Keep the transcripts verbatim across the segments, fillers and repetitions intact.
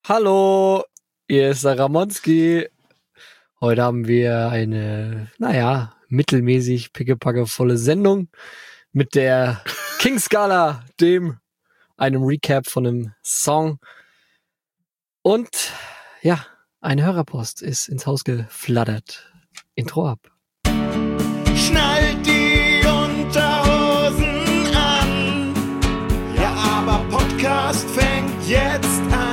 Hallo, hier ist der Ramonski. Heute haben wir eine, naja, mittelmäßig pickepackevolle Sendung mit der King-Skala, dem, einem Recap von einem Song. Und ja, eine Hörerpost ist ins Haus geflattert. Intro ab. Schnallt die Unterhosen an. Ja, aber Podcast fängt jetzt an.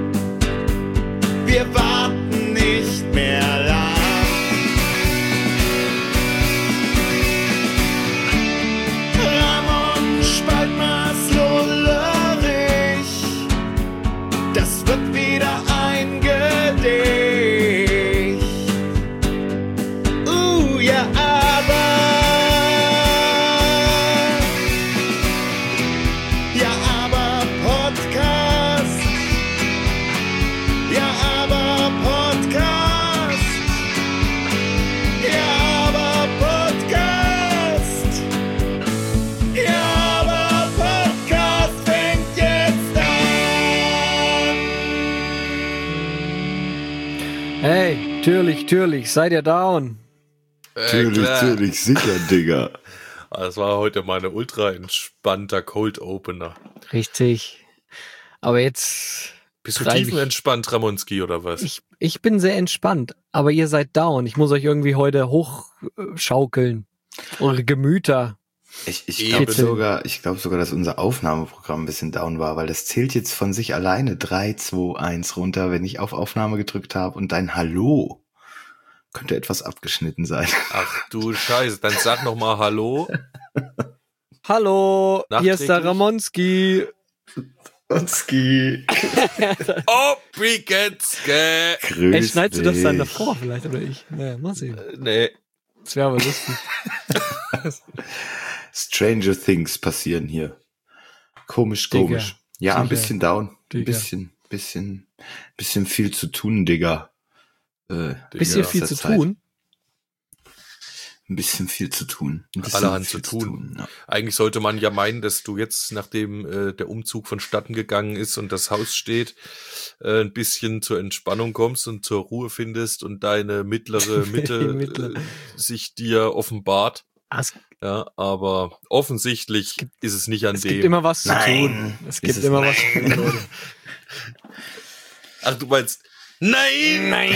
Wir warten nicht mehr lang. Ramon Spaltmaß Lullerich. Das wird wieder ein Gedicht. Uh, ja, aber. Ja, aber Podcast. Ja, aber Podcast. Ja, aber Podcast. Ja, aber Podcast fängt jetzt an. Hey, türlich, türlich, seid ihr down? Natürlich, klar. natürlich, sicher, Digga. Das war heute mal ein ultra entspannter Cold Opener. Richtig. Aber jetzt, Bist du Treib ich- tiefenentspannt, Ramonski, oder was? ich, ich bin sehr entspannt, aber ihr seid down. Ich muss euch irgendwie heute hochschaukeln. Eure Gemüter. Ich, ich Eben. glaube sogar, ich glaube sogar, dass unser Aufnahmeprogramm ein bisschen down war, weil das zählt jetzt von sich alleine drei, zwei, eins runter, wenn ich auf Aufnahme gedrückt habe und dein Hallo könnte etwas abgeschnitten sein. Ach du Scheiße, dann sag noch mal Hallo. Hallo, hier ist der Nachträglich? Ramonski. Onski. Oh, wie geht's? Gell? Grüß Ey, schneidest du das dann dich. davor vielleicht oder ich? Naja, mal sehen. Nee. Das wäre aber lustig. Stranger Things passieren hier. Komisch, Digga. komisch. Ja, ein Digga. bisschen down. Ein Digga. bisschen, bisschen, bisschen viel zu tun, Digga. Äh, Bisschen in viel letzter zu Zeit. tun. Ein bisschen viel zu tun. Ein bisschen Allerhand viel zu tun. ja. Eigentlich sollte man ja meinen, dass du jetzt, nachdem äh, der Umzug vonstatten gegangen ist und das Haus steht, äh, ein bisschen zur Entspannung kommst und zur Ruhe findest und deine mittlere Mitte Die mittlere. äh, sich dir offenbart. Ah, es, Ja, aber offensichtlich ist es nicht an es dem. gibt immer was zu Nein. tun. Es Ist gibt es immer nicht. was zu tun, Leute. Ach, du meinst, nein, Nein.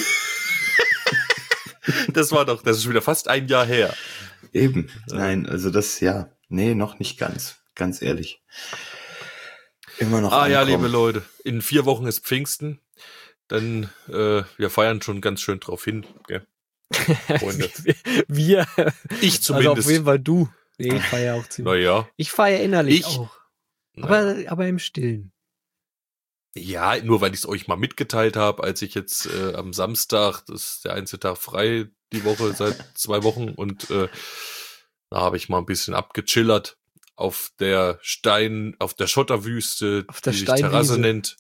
das war doch, das ist schon wieder fast ein Jahr her. Eben. Nein, also das, ja. Nee, noch nicht ganz. Ganz ehrlich. Immer noch Ah ja, ankommen. liebe Leute, in vier Wochen ist Pfingsten. Dann, äh, wir feiern schon ganz schön drauf hin, gell? Freunde. Wir. Ich Also auf zumindest. jeden Fall du. Nee, ich feiere auch ziemlich. Naja. Ich feiere innerlich Ich? auch. naja. Aber, aber im Stillen. Ja, nur weil ich es euch mal mitgeteilt habe, als ich jetzt äh, am Samstag, das ist der einzige Tag frei die Woche seit zwei Wochen und äh, da habe ich mal ein bisschen abgechillert auf der Stein, auf der Schotterwüste, Auf der die sich Steinwiese. Terrasse nennt.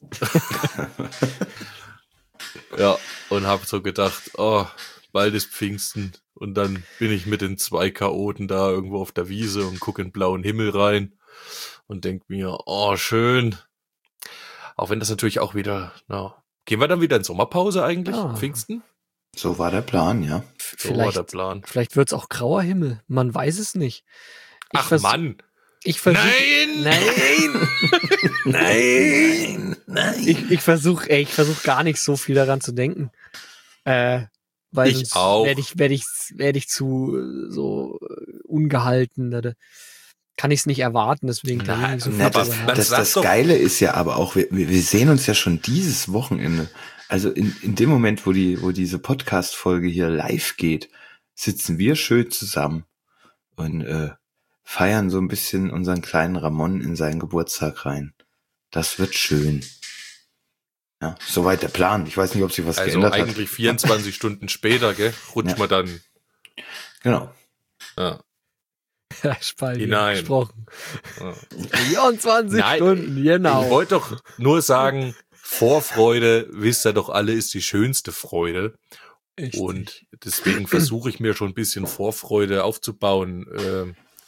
Ja, und habe so gedacht, oh, bald ist Pfingsten und dann bin ich mit den zwei Chaoten da irgendwo auf der Wiese und gucke in den blauen Himmel rein und denk mir, oh, schön. Auch wenn das natürlich auch wieder, na, gehen wir dann wieder in Sommerpause eigentlich, Ja. Pfingsten? So war der Plan, ja. So war Vielleicht, der Plan. vielleicht wird's auch grauer Himmel. Man weiß es nicht. Ich Ach vers- Mann! Ich versuch, Nein! Nein! Nein, nein. Ich, ich versuche, ey, ich versuche gar nicht so viel daran zu denken. Äh, weil Ich sonst auch. werde ich, werde ich, werde ich zu äh, so äh, ungehalten. Da, da kann ich es nicht erwarten, deswegen denke ich Nein, nicht so na, viel aber drüber man nach. das, sagt das doch- Geile ist ja aber auch, wir, wir sehen uns ja schon dieses Wochenende. Also in, in dem Moment, wo die, wo diese Podcast-Folge hier live geht, sitzen wir schön zusammen und äh, feiern so ein bisschen unseren kleinen Ramon in seinen Geburtstag rein. Das wird schön. Ja, soweit der Plan. Ich weiß nicht, ob sich was Also geändert eigentlich vierundzwanzig Stunden später, gell, rutscht Ja. man dann hat. Genau. ja, Ja, Spalten hinein. gesprochen. ja. vierundzwanzig Nein, Stunden, genau. Ich wollte doch nur sagen, Vorfreude, wisst ihr doch alle, ist die schönste Freude. Richtig. Und deswegen versuche ich mir schon ein bisschen Vorfreude aufzubauen äh,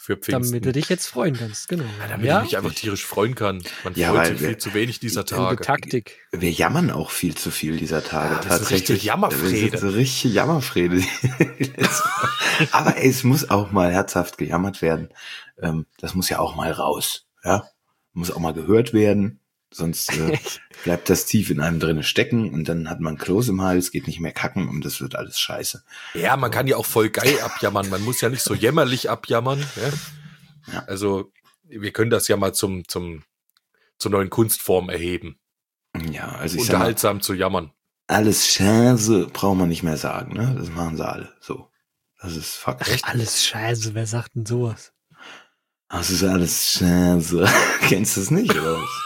für Pfingsten. Damit du dich jetzt freuen kannst, genau. Ja, damit ja? ich mich einfach tierisch freuen kann. Man Ja, freut weil sich wir- viel zu wenig dieser Gute Tage. Taktik. Wir jammern auch viel zu viel dieser Tage. Ja, wir sind tatsächlich. richtige Jammerfrede. Wir sind so richtige Jammerfrede. Aber ey, es muss auch mal herzhaft gejammert werden. Ähm, das muss ja auch mal raus. Ja, muss auch mal gehört werden. Sonst äh, bleibt das tief in einem drinne stecken und dann hat man Kloß im Hals, geht nicht mehr kacken und das wird alles scheiße. Ja, man kann ja auch voll geil abjammern. Man muss ja nicht so jämmerlich abjammern. Ja? Ja. Also wir können das ja mal zum, zum, zur neuen Kunstform erheben. Ja, also ich sag mal, Unterhaltsam zu jammern. alles Scheiße braucht man nicht mehr sagen, ne? Das machen sie alle. So. Das ist Fakt. Alles scheiße, wer sagt denn sowas? Das ist alles Scheiße. Kennst du es nicht, oder was?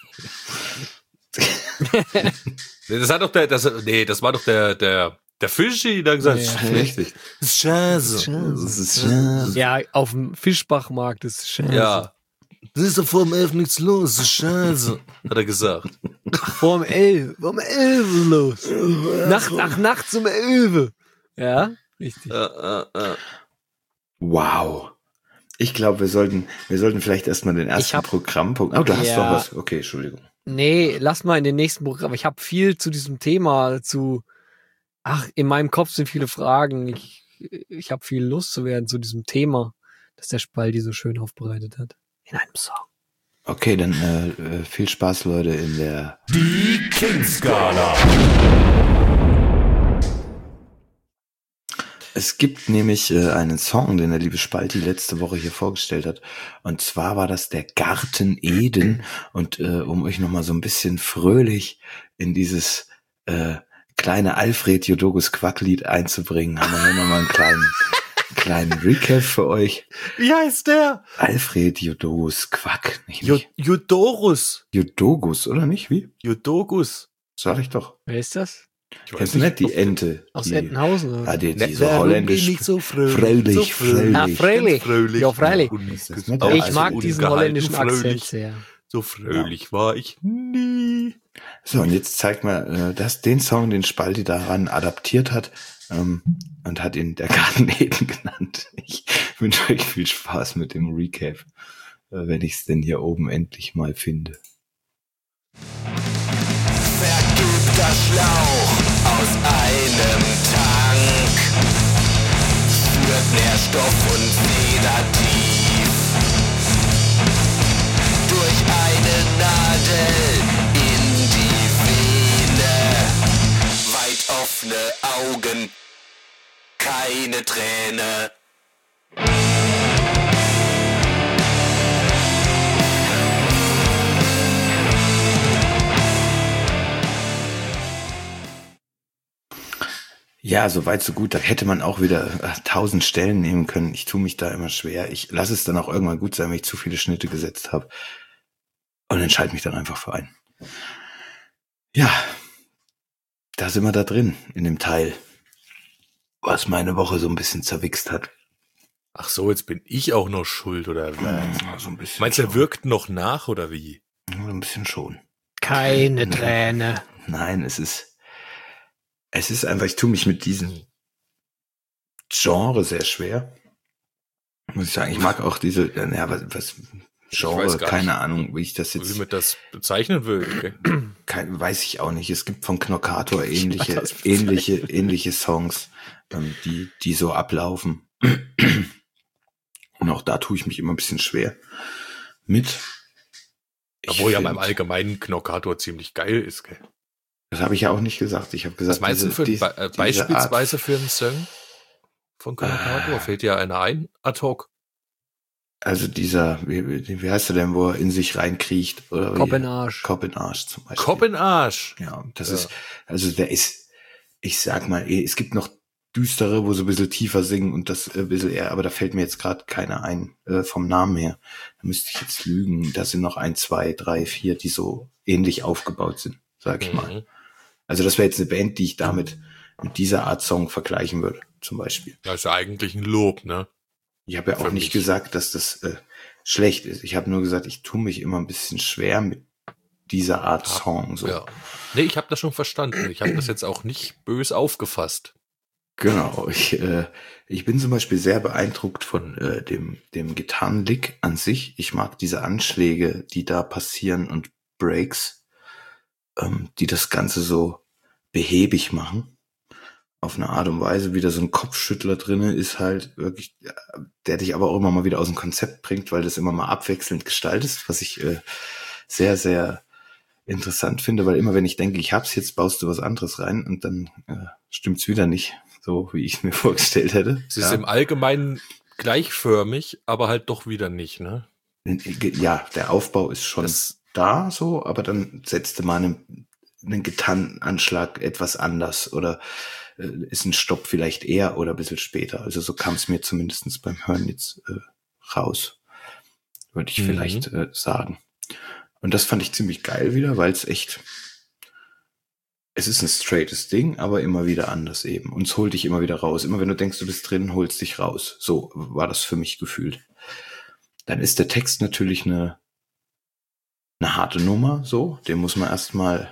Nee, das hat doch der, das, nee, das war doch der, der, der Fischi, der gesagt Ja. hat, Richtig. das ist Scheiße. Das ist Scheiße. Ja, auf dem Fischbachmarkt ist scheiße. Ja. Das ist doch vor dem elf nichts los, das ist Scheiße, hat er gesagt. Vorm elf, vorm elf los. Nacht nach Nacht zum elf. Ja, richtig. Äh, äh, äh. Wow. Ich glaube, wir sollten, wir sollten vielleicht erstmal den ersten hab- Programmpunkt. Oh, du hast Ja. doch was. Okay, Entschuldigung. Nee, lass mal in den nächsten Programm. Ich habe viel zu diesem Thema, zu, ach, in meinem Kopf sind viele Fragen. Ich, ich habe viel Lust zu werden zu diesem Thema, das der Spaldi so schön aufbereitet hat. In einem Song. Okay, dann äh, äh, viel Spaß, Leute, in der Die King-Skala. Es gibt nämlich äh, einen Song, den der liebe Spalti letzte Woche hier vorgestellt hat. Und zwar war das der Garten Eden. Und äh, um euch nochmal so ein bisschen fröhlich in dieses äh, kleine Alfred Jodogus Quacklied einzubringen, haben wir hier nochmal einen kleinen, kleinen Recap für euch. Wie heißt der? Alfred Jodogus Quack. Nicht, Ju- nicht. Judorus. Jodogus, oder nicht? Wie? Judogus. Sag ich doch. Wer ist das? Ich Kennst du nicht die ob- Ente? Aus die, Entenhausen? Oder? Ah, die, die Ne, so warum holländisch. bin ich so fröhlich? Fröhlich, so fröhlich. Ah, freilich. fröhlich. Ja, freilich. Das ist Oh, nicht- ich also mag ungehalten, diesen holländischen fröhlich. Akzent sehr. So fröhlich war ich nie. So, und jetzt zeigt mal, äh, dass den Song, den Spalti daran adaptiert hat, ähm, und hat ihn der Garten Eden genannt. Ich wünsche euch viel Spaß mit dem Recap, äh, wenn ich es denn hier oben endlich mal finde. Vergilbter Schlauch aus einem Tank führt Nährstoff und Sedativ durch eine Nadel in die Vene. Weit offene Augen, keine Träne. Ja, so weit, so gut. Da hätte man auch wieder äh, tausend Stellen nehmen können. Ich tue mich da immer schwer. Ich lasse es dann auch irgendwann gut sein, wenn ich zu viele Schnitte gesetzt habe. Und entscheide mich dann einfach für einen. Ja, da sind wir da drin, in dem Teil, was meine Woche so ein bisschen zerwichst hat. Ach so, jetzt bin ich auch noch schuld, oder was? Ja, so ein bisschen Meinst du, er schon. wirkt noch nach, oder wie? Ja, so ein bisschen schon. Keine Träne. Nein, es ist, es ist einfach, ich tue mich mit diesem Genre sehr schwer. Muss ich sagen, ich mag auch diese, ja, was, was Genre, weiß gar keine nicht, Ahnung, wie ich das Wie jetzt, man das bezeichnen will. Okay. kein, weiß ich auch nicht. Es gibt von Knockator ähnliche, das bezeichnen. ähnliche, ähnliche Songs, ähm, die, die so ablaufen. Und auch da tue ich mich immer ein bisschen schwer mit. Ich Obwohl ja find- beim allgemeinen Knockator ziemlich geil ist, gell? Das habe ich ja auch nicht gesagt. Ich habe gesagt, Was meinst du diese- für, diese- Be äh, diese beispielsweise Art- für einen Song von Knockator? Ah. Fällt dir einer ein, ad hoc? Also dieser, wie, wie wie heißt er denn, wo er in sich reinkriecht? Oder wie? Kopf in den Arsch. Kopf in den Arsch zum Beispiel. Kopf in Arsch. Ja, das Ja. ist, also der ist, ich sag mal, eh, es gibt noch düstere, wo sie ein bisschen tiefer singen und das äh, ein bisschen eher, aber da fällt mir jetzt gerade keiner ein, äh, vom Namen her. Da müsste ich jetzt lügen. Da sind noch ein, zwei, drei, vier, die so ähnlich aufgebaut sind, sag ich mal. Mhm. Also das wäre jetzt eine Band, die ich damit mit dieser Art Song vergleichen würde, zum Beispiel. Das ist ja eigentlich ein Lob, ne? Ich habe ja auch Für nicht mich. gesagt, dass das äh, schlecht ist. Ich habe nur gesagt, ich tue mich immer ein bisschen schwer mit dieser Art Song. So. Ja. Nee, ich habe das schon verstanden. Ich habe das jetzt auch nicht bös aufgefasst. Genau, ich, äh, ich bin zum Beispiel sehr beeindruckt von äh, dem, dem Gitarrenlick an sich. Ich mag diese Anschläge, die da passieren und Breaks, ähm, die das Ganze so behäbig machen. Auf eine Art und Weise, wieder so ein Kopfschüttler drinne ist halt wirklich, äh, der dich aber auch immer mal wieder aus dem Konzept bringt, weil das immer mal abwechselnd gestaltest, was ich äh, sehr, sehr interessant finde, weil immer wenn ich denke, ich hab's, jetzt baust du was anderes rein und dann äh, stimmt's wieder nicht, so wie ich es mir vorgestellt hätte. Es ist im Allgemeinen gleichförmig, aber halt doch wieder nicht, ne? Ja, der Aufbau ist schon Das, da so, aber dann setzte man einen, einen Gitarrenanschlag etwas anders oder äh, ist ein Stopp vielleicht eher oder ein bisschen später. Also so kam es mir zumindest beim Hören jetzt äh, raus, würde ich Mhm. vielleicht äh, sagen. Und das fand ich ziemlich geil wieder, weil es echt, es ist ein straightes Ding, aber immer wieder anders eben. Und es holt dich immer wieder raus. Immer wenn du denkst, du bist drin, holst dich raus. So war das für mich gefühlt. Dann ist der Text natürlich eine, eine harte Nummer, so. Den muss man erstmal,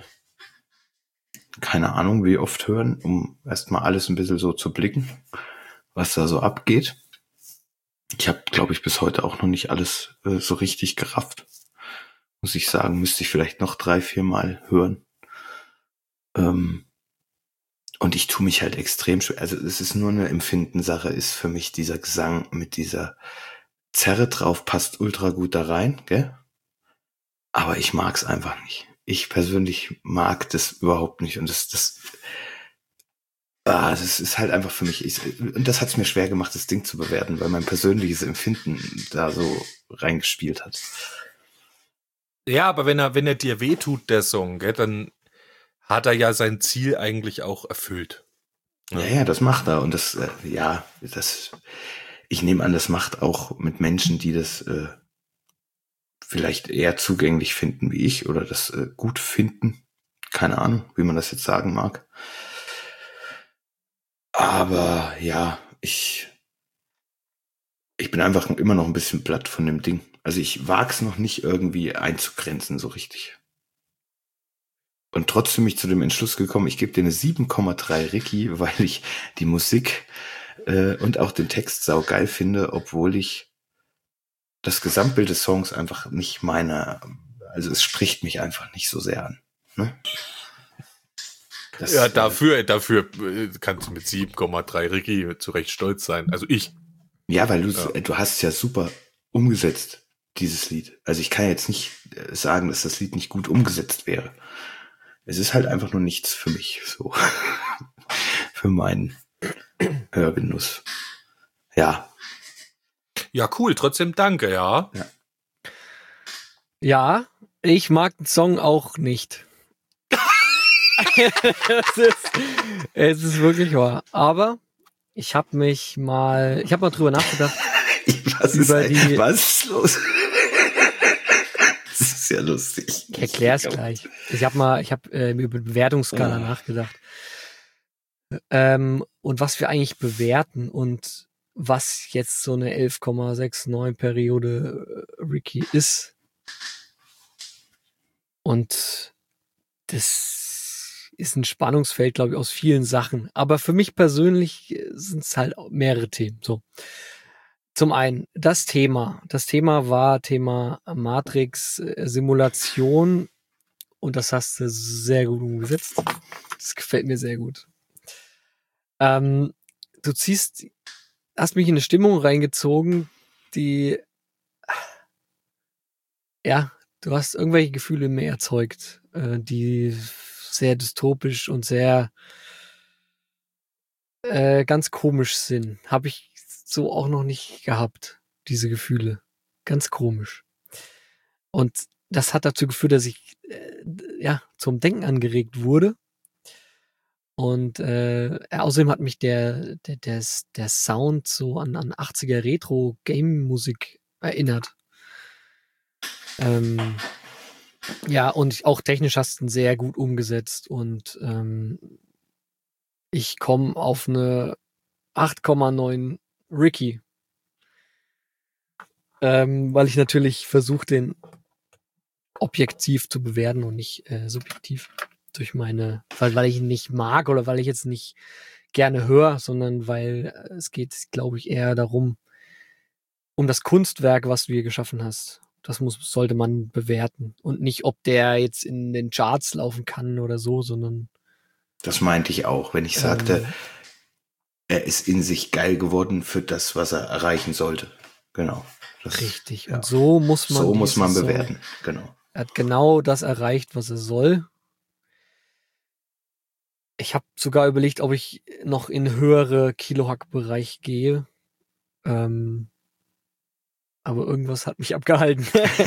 keine Ahnung, wie oft hören, um erstmal alles ein bisschen so zu blicken, was da so abgeht. Ich habe, glaube ich, bis heute auch noch nicht alles äh, so richtig gerafft. Muss ich sagen, müsste ich vielleicht noch drei, vier Mal hören. Ähm, und ich tue mich halt extrem schwer. Also es ist nur eine Empfindensache, ist für mich dieser Gesang mit dieser Zerre drauf, passt ultra gut da rein, gell? Aber ich mag's einfach nicht. Ich persönlich mag das überhaupt nicht. Und das, das, ah, das ist halt einfach für mich. Ich, und das hat's mir schwer gemacht, das Ding zu bewerten, weil mein persönliches Empfinden da so reingespielt hat. ja, aber wenn er, wenn er dir wehtut, der Song, gell, dann hat er ja sein Ziel eigentlich auch erfüllt. Ja, ja, das macht er. Und das, äh, ja, das, ich nehme an, das macht auch mit Menschen, die das äh, vielleicht eher zugänglich finden wie ich oder das äh, gut finden. Keine Ahnung, wie man das jetzt sagen mag. Aber ja, ich, ich bin einfach immer noch ein bisschen platt von dem Ding. Also ich wag's noch nicht irgendwie einzugrenzen so richtig. Und trotzdem bin ich zu dem Entschluss gekommen, ich gebe dir eine sieben Komma drei Ricky, weil ich die Musik äh, und auch den Text saugeil finde, obwohl ich das Gesamtbild des Songs einfach nicht meine, also es spricht mich einfach nicht so sehr an. Ne? Das, Ja, äh, dafür, dafür äh, kannst du mit sieben Komma drei Ricky zu Recht stolz sein. Also ich. Ja, weil du, Ja. du hast es ja super umgesetzt, dieses Lied. Also ich kann jetzt nicht äh, sagen, dass das Lied nicht gut umgesetzt wäre. Es ist halt einfach nur nichts für mich, so. Für meinen Hörgenuss. Ja. Ja, cool, trotzdem danke, ja. Ja, ich mag den Song auch nicht. es, ist, es ist wirklich wahr. Aber ich habe mich mal, ich habe mal drüber nachgedacht. Was ist, Über ein, die- was ist los? Das ist ja lustig. Ich erklär's gleich. Ich habe mal, ich habe äh, über Bewertungsskala Ah. nachgedacht. Ähm, und was wir eigentlich bewerten und was jetzt so eine elf Komma neunundsechzig Periode äh, Ricky ist. Und das ist ein Spannungsfeld, glaube ich, aus vielen Sachen. Aber für mich persönlich sind es halt auch mehrere Themen. So. Zum einen das Thema. Das Thema war Thema Matrix-Simulation und das hast du sehr gut umgesetzt. Das gefällt mir sehr gut. Ähm, du ziehst, hast mich in eine Stimmung reingezogen, die, ja, du hast irgendwelche Gefühle in mir erzeugt, äh, die sehr dystopisch und sehr äh, ganz komisch sind. Habe ich so auch noch nicht gehabt, diese Gefühle. Ganz komisch. Und das hat dazu geführt, dass ich äh, ja zum Denken angeregt wurde. Und äh, außerdem hat mich der, der, der, der Sound so an, an achtziger Retro-Game-Musik erinnert. Ähm, ja, und auch technisch hast du ihn sehr gut umgesetzt. Und ähm, ich komme auf eine acht Komma neun Ricky. Ähm, weil ich natürlich versuche, den objektiv zu bewerten und nicht äh, subjektiv durch meine, weil, weil ich ihn nicht mag oder weil ich jetzt nicht gerne höre, sondern weil es geht, glaube ich, eher darum, um das Kunstwerk, was du hier geschaffen hast. Das muss, sollte man bewerten. Und nicht, ob der jetzt in den Charts laufen kann oder so, sondern. Das meinte ich auch, wenn ich sagte, ähm, er ist in sich geil geworden für das, was er erreichen sollte. Genau. Das, richtig. ja. Und so muss man. So muss man dieses bewerten. Song, Genau. er hat genau das erreicht, was er soll. Ich habe sogar überlegt, ob ich noch in höhere Kilohack-Bereich gehe. Ähm, aber irgendwas hat mich abgehalten.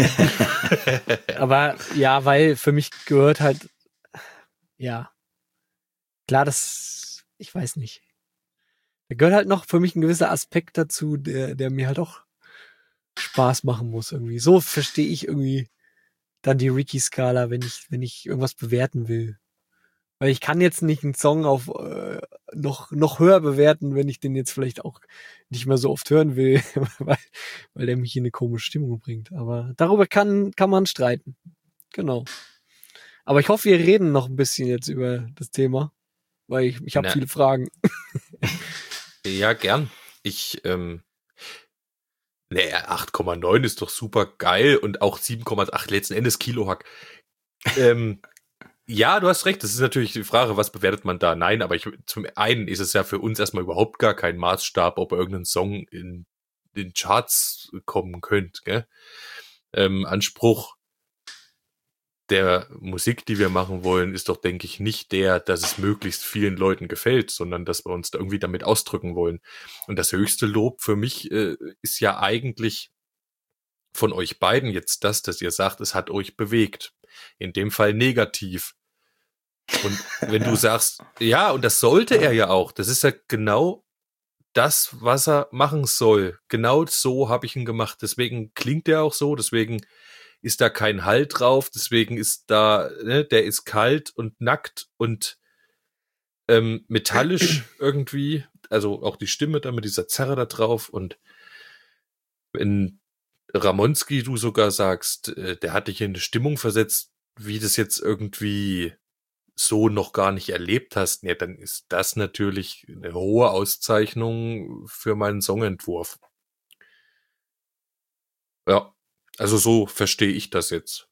Aber ja, weil für mich gehört halt, ja, klar, das, ich weiß nicht. Da gehört halt noch für mich ein gewisser Aspekt dazu, der, der mir halt auch Spaß machen muss irgendwie. So verstehe ich irgendwie dann die Ricky-Skala, wenn ich, wenn ich irgendwas bewerten will. Weil ich kann jetzt nicht einen Song auf äh, noch noch höher bewerten, wenn ich den jetzt vielleicht auch nicht mehr so oft hören will, weil, weil der mich in eine komische Stimmung bringt. Aber darüber kann kann man streiten. Genau. Aber ich hoffe, wir reden noch ein bisschen jetzt über das Thema, weil ich ich habe Na. viele Fragen. Ja, gern. Ich, ähm, naja, acht Komma neun ist doch super geil und auch sieben Komma acht letzten Endes Kilohack. Ähm, ja, du hast recht. Das ist natürlich die Frage, was bewertet man da? Nein, aber ich, zum einen ist es ja für uns erstmal überhaupt gar kein Maßstab, ob irgendein Song in den Charts kommen könnte. Gell? Ähm, Anspruch der Musik, die wir machen wollen, ist doch, denke ich, nicht der, dass es möglichst vielen Leuten gefällt, sondern dass wir uns da irgendwie damit ausdrücken wollen. Und das höchste Lob für mich äh, ist ja eigentlich von euch beiden jetzt das, dass ihr sagt, es hat euch bewegt. In dem Fall negativ. Und wenn du sagst, ja, und das sollte er ja auch, das ist ja genau das, was er machen soll. Genau so habe ich ihn gemacht. Deswegen klingt er auch so, deswegen ist da kein Halt drauf, deswegen ist da, ne, der ist kalt und nackt und ähm, metallisch irgendwie, also auch die Stimme da mit dieser Zerre da drauf. Und wenn Ramonski du sogar sagst, äh, der hat dich in eine Stimmung versetzt, wie das jetzt irgendwie so noch gar nicht erlebt hast, ja, dann ist das natürlich eine hohe Auszeichnung für meinen Songentwurf. Ja, also so verstehe ich das jetzt.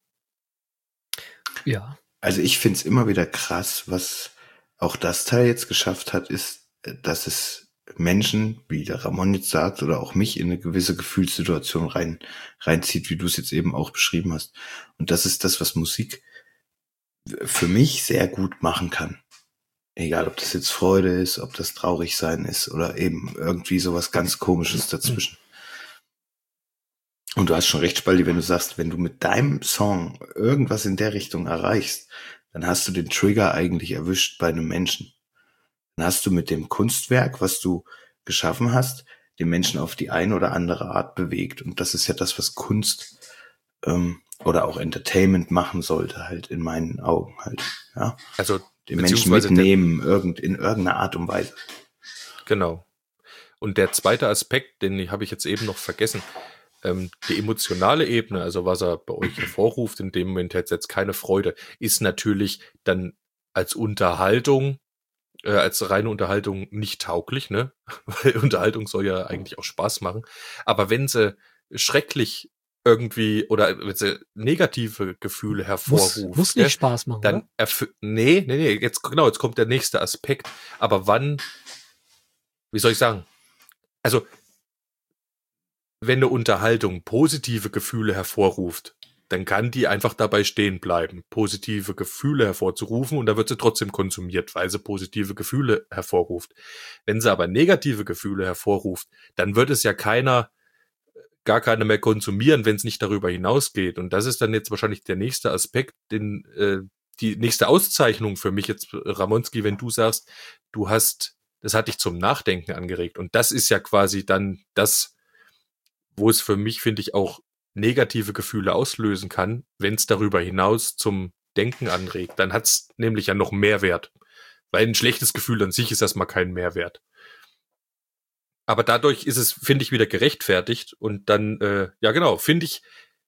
Ja. Also ich find's immer wieder krass, was auch das Teil jetzt geschafft hat, ist, dass es Menschen, wie der Ramon jetzt sagt, oder auch mich in eine gewisse Gefühlssituation rein reinzieht, wie du es jetzt eben auch beschrieben hast. Und das ist das, was Musik für mich sehr gut machen kann. Egal, ob das jetzt Freude ist, ob das traurig sein ist oder eben irgendwie sowas ganz Komisches dazwischen. Und du hast schon recht, Spaldi, wenn du sagst, wenn du mit deinem Song irgendwas in der Richtung erreichst, dann hast du den Trigger eigentlich erwischt bei einem Menschen. Dann hast du mit dem Kunstwerk, was du geschaffen hast, den Menschen auf die eine oder andere Art bewegt. Und das ist ja das, was Kunst ähm, oder auch Entertainment machen sollte, halt in meinen Augen halt. Ja, also den Menschen mitnehmen irgend, in irgendeiner Art und Weise. Genau. Und der zweite Aspekt, den habe ich jetzt eben noch vergessen, ähm, die emotionale Ebene, also was er bei euch hervorruft, in dem Moment jetzt, jetzt keine Freude, ist natürlich dann als Unterhaltung, äh, als reine Unterhaltung nicht tauglich, ne? Weil Unterhaltung soll ja eigentlich auch Spaß machen. Aber wenn sie schrecklich irgendwie oder wenn sie negative Gefühle hervorruft, Muss, muss nicht ne, Spaß machen, dann oder? erfü- nee, nee, nee, jetzt genau, jetzt kommt der nächste Aspekt. Aber wann, wie soll ich sagen? Also wenn eine Unterhaltung positive Gefühle hervorruft, dann kann die einfach dabei stehen bleiben, positive Gefühle hervorzurufen, und da wird sie trotzdem konsumiert, weil sie positive Gefühle hervorruft. Wenn sie aber negative Gefühle hervorruft, dann wird es ja keiner, gar keiner mehr konsumieren, wenn es nicht darüber hinausgeht. Und das ist dann jetzt wahrscheinlich der nächste Aspekt, den, äh, die nächste Auszeichnung für mich jetzt, Ramonski, wenn du sagst, du hast, das hat dich zum Nachdenken angeregt. Und das ist ja quasi dann das, wo es für mich, finde ich, auch negative Gefühle auslösen kann, wenn es darüber hinaus zum Denken anregt. Dann hat es nämlich ja noch Mehrwert. Weil ein schlechtes Gefühl an sich ist erstmal kein Mehrwert. Aber dadurch ist es, finde ich, wieder gerechtfertigt. Und dann, äh, ja genau, finde ich,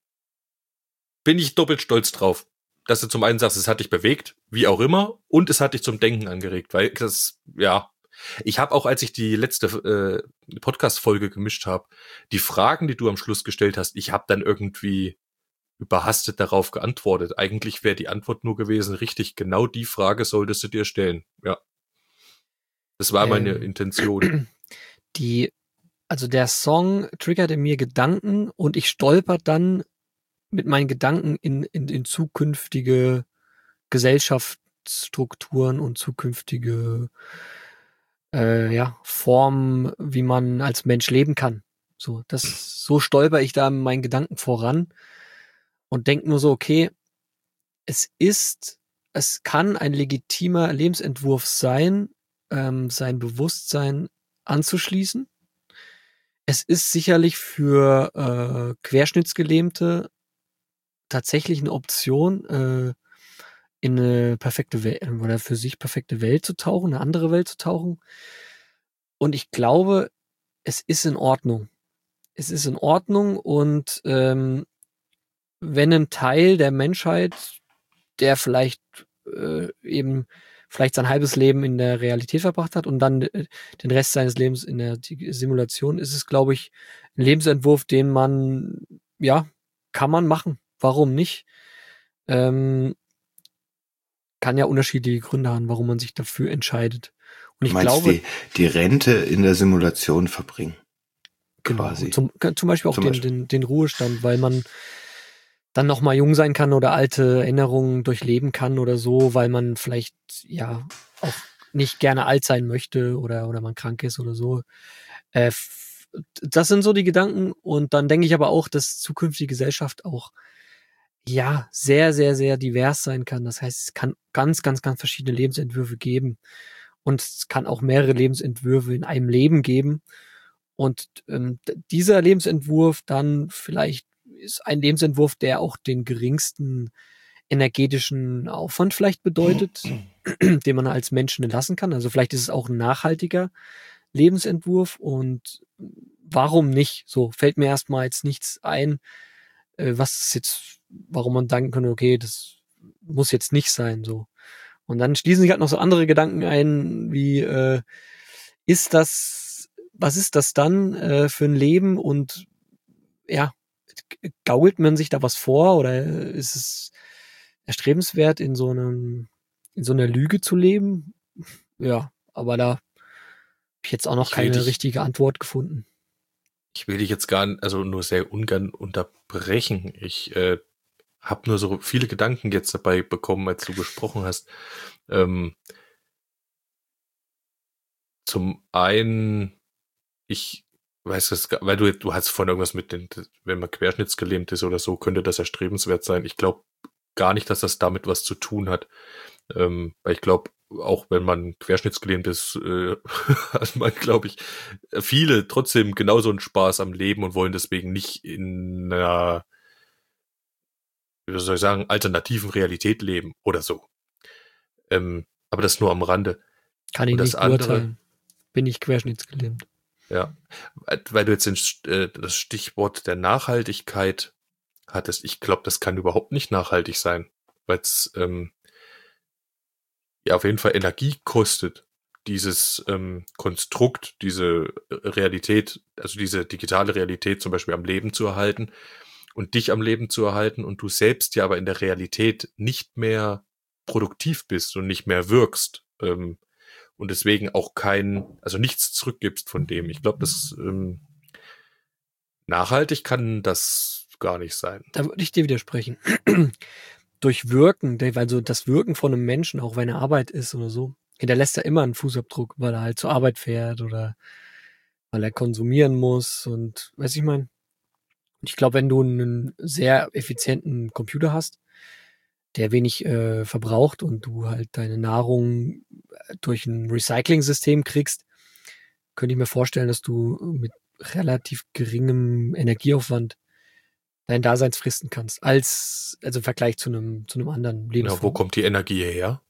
bin ich doppelt stolz drauf, dass du zum einen sagst, es hat dich bewegt, wie auch immer, und es hat dich zum Denken angeregt. Weil das, ja, Ich habe auch, als ich die letzte äh, Podcast-Folge gemischt habe, die Fragen, die du am Schluss gestellt hast, ich habe dann irgendwie überhastet darauf geantwortet. Eigentlich wäre die Antwort nur gewesen, richtig, genau die Frage solltest du dir stellen. Ja. Das war meine Ähm, Intention. Die, also der Song triggert in mir Gedanken und ich stolper dann mit meinen Gedanken in, in, in zukünftige Gesellschaftsstrukturen und zukünftige äh, ja, Formen, wie man als Mensch leben kann. So, das, so stolper ich da mit meinen Gedanken voran und denke nur so, okay, es ist, es kann ein legitimer Lebensentwurf sein, ähm, sein Bewusstsein anzuschließen. Es ist sicherlich für äh, Querschnittsgelähmte tatsächlich eine Option, äh, in eine perfekte Welt oder für sich perfekte Welt zu tauchen, eine andere Welt zu tauchen. Und ich glaube, es ist in Ordnung. Es ist in Ordnung und ähm, wenn ein Teil der Menschheit, der vielleicht äh, eben vielleicht sein halbes Leben in der Realität verbracht hat und dann äh, den Rest seines Lebens in der Simulation, ist es, glaube ich, ein Lebensentwurf, den man, ja, kann man machen. Warum nicht? Ähm, kann ja unterschiedliche Gründe haben, warum man sich dafür entscheidet. Und ich Du meinst glaube, die, die Rente in der Simulation verbringen? genau, Quasi. Zum, zum Beispiel auch Zum den, Beispiel. Den, den Ruhestand, weil man dann noch mal jung sein kann oder alte Erinnerungen durchleben kann oder so, weil man vielleicht ja auch nicht gerne alt sein möchte oder oder man krank ist oder so. Äh, f- das sind so die Gedanken und dann denke ich aber auch, dass zukünftige Gesellschaft auch ja sehr sehr sehr divers sein kann. Das heißt, es kann ganz ganz ganz verschiedene Lebensentwürfe geben und es kann auch mehrere Lebensentwürfe in einem Leben geben und ähm, d- dieser Lebensentwurf dann vielleicht ist ein Lebensentwurf, der auch den geringsten energetischen Aufwand vielleicht bedeutet, den man als Menschen lassen kann. Also vielleicht ist es auch ein nachhaltiger Lebensentwurf und warum nicht? So fällt mir erstmal jetzt nichts ein, äh, was ist jetzt, warum man denken könnte, okay, das muss jetzt nicht sein, so. Und dann schließen sich halt noch so andere Gedanken ein, wie äh, ist das, was ist das dann äh, für ein Leben und ja, gaukelt man sich da was vor oder ist es erstrebenswert, in so einem, in so einer Lüge zu leben? Ja, aber da habe ich jetzt auch noch Ich will keine dich- richtige Antwort gefunden. Ich will dich jetzt gar nicht, also nur sehr ungern unterbrechen. Ich äh, habe nur so viele Gedanken jetzt dabei bekommen, als du gesprochen hast. Ähm, zum einen, ich weiß es, gar- weil du du hast vorhin irgendwas mit den, wenn man querschnittsgelähmt ist oder so, könnte das erstrebenswert sein. Ich glaube gar nicht, dass das damit was zu tun hat. Ähm, weil ich glaube, auch wenn man querschnittsgelähmt ist, äh, hat man, glaube ich, viele trotzdem genauso einen Spaß am Leben und wollen deswegen nicht in einer, wie soll ich sagen, alternativen Realität leben oder so. Ähm, aber das nur am Rande. Kann ich Und das nicht andere- beurteilen. Bin ich querschnittsgelähmt. Ja, weil du jetzt den, äh, das Stichwort der Nachhaltigkeit hattest. Ich glaube, das kann überhaupt nicht nachhaltig sein, weil es ähm, ja auf jeden Fall Energie kostet, dieses ähm, Konstrukt, diese Realität, also diese digitale Realität zum Beispiel am Leben zu erhalten und dich am Leben zu erhalten und du selbst ja aber in der Realität nicht mehr produktiv bist und nicht mehr wirkst. Ähm, und deswegen auch kein, also nichts zurückgibst von dem. Ich glaube, das ähm, nachhaltig kann das gar nicht sein. Da würde ich dir widersprechen. Durch Wirken, also das Wirken von einem Menschen, auch wenn er Arbeit ist oder so, hinterlässt er immer einen Fußabdruck, weil er halt zur Arbeit fährt oder weil er konsumieren muss und weiß ich mein. Ich glaube, wenn du einen sehr effizienten Computer hast, der wenig äh, verbraucht und du halt deine Nahrung durch ein Recycling-System kriegst, könnte ich mir vorstellen, dass du mit relativ geringem Energieaufwand dein Daseins fristen kannst, als also im Vergleich zu einem zu einem anderen Ja, Lebensform. wo kommt die Energie her?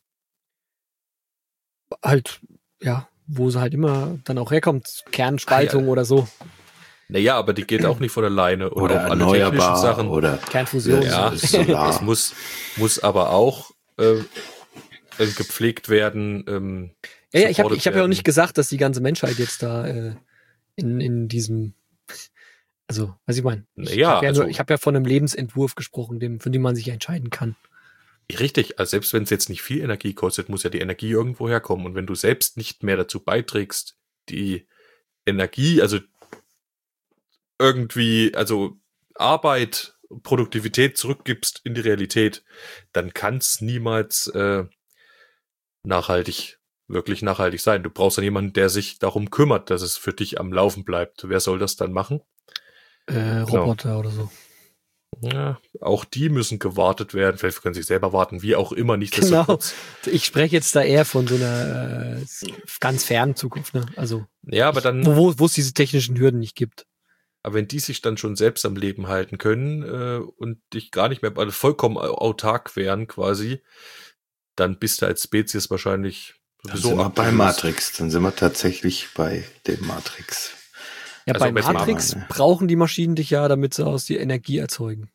Halt, ja, wo sie halt immer dann auch herkommt, Kernspaltung Ah, ja. oder so, Naja, aber die geht auch nicht von alleine. Und Oder auch alle technischen erneuerbar Sachen. oder Kernfusion. Ja, Solar. das muss, muss aber auch äh, äh, gepflegt werden. Ähm, Ja, ja, ich habe supported ich hab ja auch werden. nicht gesagt, dass die ganze Menschheit jetzt da äh, in, in diesem, also, was ich meine. Ich, ich Naja, habe ja, nur- also- ich hab ja von einem Lebensentwurf gesprochen, dem, von dem man sich entscheiden kann. Richtig, also selbst wenn es jetzt nicht viel Energie kostet, muss ja die Energie irgendwo herkommen. Und wenn du selbst nicht mehr dazu beiträgst, die Energie, also irgendwie, also Arbeit, Produktivität zurückgibst in die Realität, dann kann es niemals äh, nachhaltig, wirklich nachhaltig sein. Du brauchst dann jemanden, der sich darum kümmert, dass es für dich am Laufen bleibt. Wer soll das dann machen? Äh, Genau. Roboter oder so. Ja, auch die müssen gewartet werden. Vielleicht können sie sich selber warten, wie auch immer, nicht Genau. Ich spreche jetzt da eher von so einer äh, ganz fernen Zukunft, ne? Also, Ja, aber dann, wo, wo, wo es diese technischen Hürden nicht gibt. aber wenn die sich dann schon selbst am Leben halten können äh, und dich gar nicht mehr, also vollkommen au- autark wären quasi, dann bist du als Spezies wahrscheinlich Dann sowieso sind wir bei abgelöst. Matrix. Dann sind wir tatsächlich bei dem Matrix. Ja, Also bei mit Matrix Mama, ne? brauchen die Maschinen dich ja, damit sie aus dir Energie erzeugen.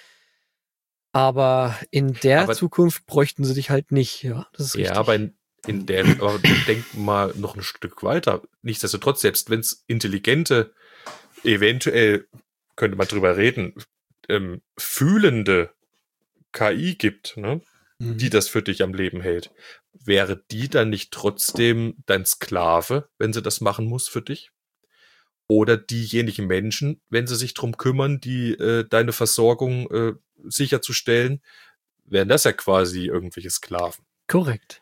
Aber in der Aber- Zukunft bräuchten sie dich halt nicht, ja. Das ist richtig. Ja, aber in, in der, aber denk mal noch ein Stück weiter. Nichtsdestotrotz, selbst wenn es intelligente, eventuell könnte man drüber reden, ähm, fühlende K I gibt, ne, Mhm. die das für dich am Leben hält, wäre die dann nicht trotzdem dein Sklave, wenn sie das machen muss für dich? Oder diejenigen Menschen, wenn sie sich drum kümmern, die äh, deine Versorgung äh, sicherzustellen, wären das ja quasi irgendwelche Sklaven. Korrekt.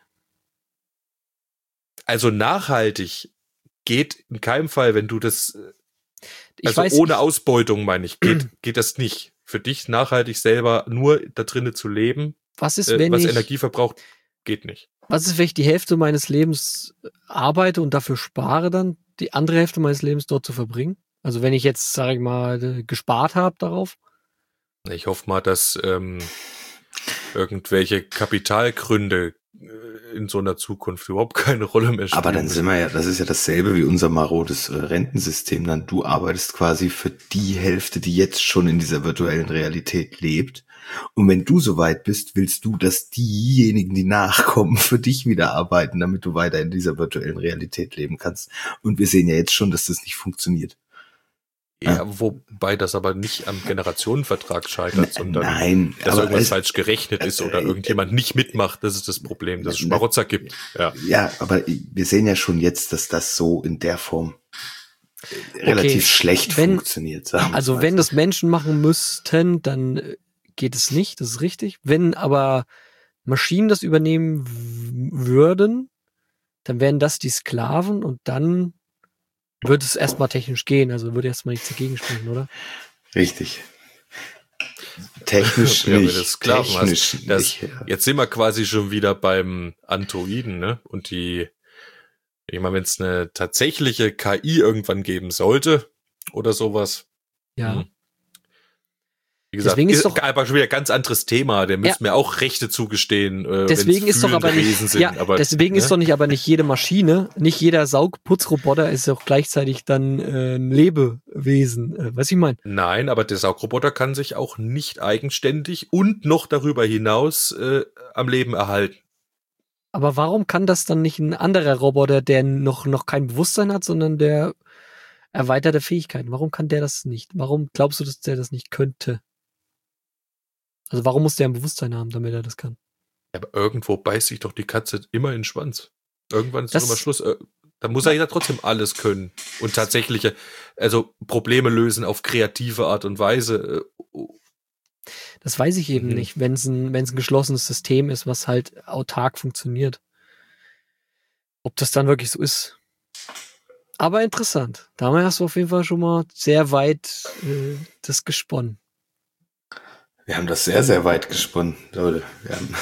Also nachhaltig geht in keinem Fall, wenn du das, äh, Ich also weiß, ohne ich, Ausbeutung meine ich, geht, geht das nicht. Für dich nachhaltig selber nur da drinnen zu leben, was ist, äh, wenn was ich, Energie verbraucht, geht nicht. was ist, wenn ich die Hälfte meines Lebens arbeite und dafür spare, dann die andere Hälfte meines Lebens dort zu verbringen? Also wenn ich jetzt, sage ich mal, gespart habe darauf? Ich hoffe mal, dass ähm, irgendwelche Kapitalgründe äh, in so einer Zukunft überhaupt keine Rolle mehr spielen. Aber dann sind wir ja, das ist ja dasselbe wie unser marodes äh, Rentensystem. Dann du arbeitest quasi für die Hälfte, die jetzt schon in dieser virtuellen Realität lebt. Und wenn du soweit bist, willst du, dass diejenigen, die nachkommen, für dich wieder arbeiten, damit du weiter in dieser virtuellen Realität leben kannst. Und wir sehen ja jetzt schon, dass das nicht funktioniert. Ja, wobei das aber nicht am Generationenvertrag scheitert, sondern Nein, dass aber irgendwas es- falsch gerechnet ist oder äh, irgendjemand nicht mitmacht, das ist das Problem, dass es Na- Schmarotzer gibt. Ja. Ja, aber wir sehen ja schon jetzt, dass das so in der Form relativ schlecht wenn- funktioniert. Sagen wir's Also mal wenn so. das Menschen machen müssten, dann äh, geht es nicht, das ist richtig. Wenn aber Maschinen das übernehmen w- würden, dann wären das die Sklaven und dann würde es erstmal technisch gehen, also würde erstmal nichts dagegen sprechen, oder? Richtig. Technisch Ja, wenn nicht. du Sklaven technisch hast. Das, nicht. Ja. jetzt sind wir quasi schon wieder beim Androiden, ne? Und die, ich meine, wenn es eine tatsächliche K I irgendwann geben sollte oder sowas, Ja. Hm. wie gesagt, Deswegen ist ist doch- aber schon wieder ein ganz anderes Thema. Der müsste mir auch Rechte zugestehen, äh, Deswegen wenn's ist doch aber fühlende nicht, Wesen sind. ja, aber, deswegen ne? ist doch nicht aber nicht jede Maschine, nicht jeder Saugputzroboter ist auch gleichzeitig dann äh, ein Lebewesen. Äh, was ich meine? Nein, aber der Saugroboter kann sich auch nicht eigenständig und noch darüber hinaus äh, am Leben erhalten. Aber warum kann das dann nicht ein anderer Roboter, der noch noch kein Bewusstsein hat, sondern der erweiterte Fähigkeiten? Warum kann der das nicht? Warum glaubst du, dass der das nicht könnte? Also warum muss der ein Bewusstsein haben, damit er das kann? Aber irgendwo beißt sich doch die Katze immer in den Schwanz. Irgendwann ist Das- doch immer Schluss. Äh, Da muss er ja trotzdem alles können. Und tatsächliche, also Probleme lösen auf kreative Art und Weise. Äh, Das weiß ich eben Mhm. nicht, wenn es ein, wenn es ein geschlossenes System ist, was halt autark funktioniert. Ob das dann wirklich so ist. Aber interessant. Da hast du auf jeden Fall schon mal sehr weit äh, das gesponnen. Wir haben das sehr, sehr weit gesponnen, Leute. Wir haben